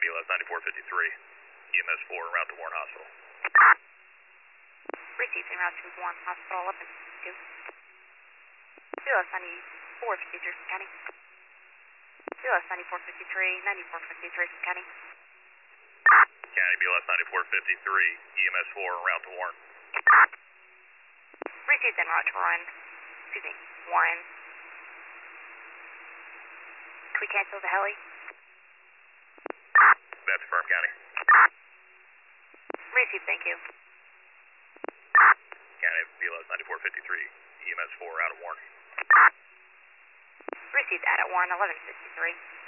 BLS 9453, EMS 4, en route to Warren Hospital. Received en route to Warren Hospital, 1152. BLS 9453 from County. BLS 9453, 9453 from County. County BLS 9453, EMS 4, en route to Warren. Received en route to Warren. Warren. Can we cancel the heli? That's firm, County. Received, thank you. County BLS 9453, EMS 4, out of Warren. Received out at Warren, 1153.